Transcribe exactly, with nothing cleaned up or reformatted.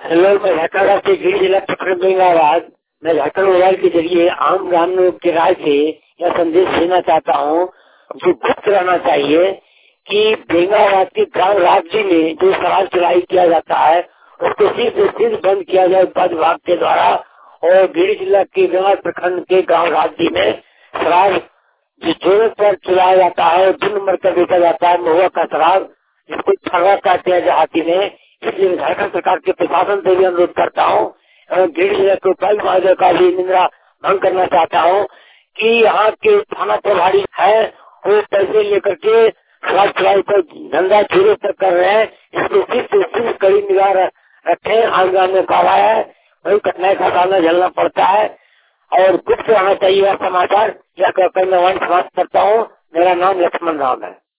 Hello, मैं झारखंड से गिरी जिला प्रखंड बेंगाबाद। मैं झारखंड मोबाइल के जरिए आम ग्रामीणों की राय से यह संदेश देना चाहता हूँ जो गुप्त रहना चाहिए कि बेंगाबाद के ग्राम राज्य में जो शराब चुराई किया जाता है उसको सिर्फ और सिर्फ बंद किया जाए उत्पाद विभाग के द्वारा। और गिरी जिला के बेंगाबाद प्रखंड के गाँव राज्य में शराब जिस जोड़े पर चुराया जाता है, दो नंबर का बेचा जाता है महुआ का शराब, जिसको फरवा कहते हैं देहाती में। इसलिए झारखंड सरकार के प्रशासन से भी अनुरोध करता हूँ एवं गिरी जिला के उपायुक्त महोदय का भी निंदा भंग करना चाहता हूँ कि यहाँ के थाना प्रभारी है वो पैसे लेकर के शराब चुराई पर धंधा चूरे तक कर रहे हैं। इसको सिर्फ सिर्फ कड़ी निगाह रखे। आंदोलन में कहा है वही कठिनाई का सामना झेलना पड़ता है और गुप्त रहना चाहिए यह समाचार। यह कहकर मैं वहीं समाप्त करता हूँ। मेरा नाम लक्ष्मण राम है।